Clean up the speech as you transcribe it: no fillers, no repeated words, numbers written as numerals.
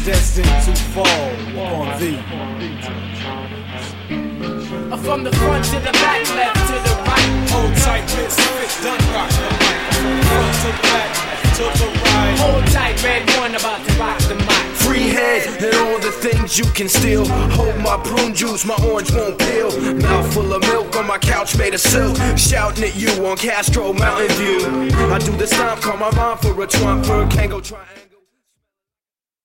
destined to fall on thee. From the front to the back, left to the right. Hold tight, wrist, fit, done rock the mic. From the front to the back, to the right. Hold tight, red one about to rock the mic. Free head and all the things you can steal. Hold my prune juice, my orange won't peel. Mouth full of milk on my couch made of silk. Shouting at you on Castro Mountain View. I do the stomp, call my mom for a trumper. Can't go try.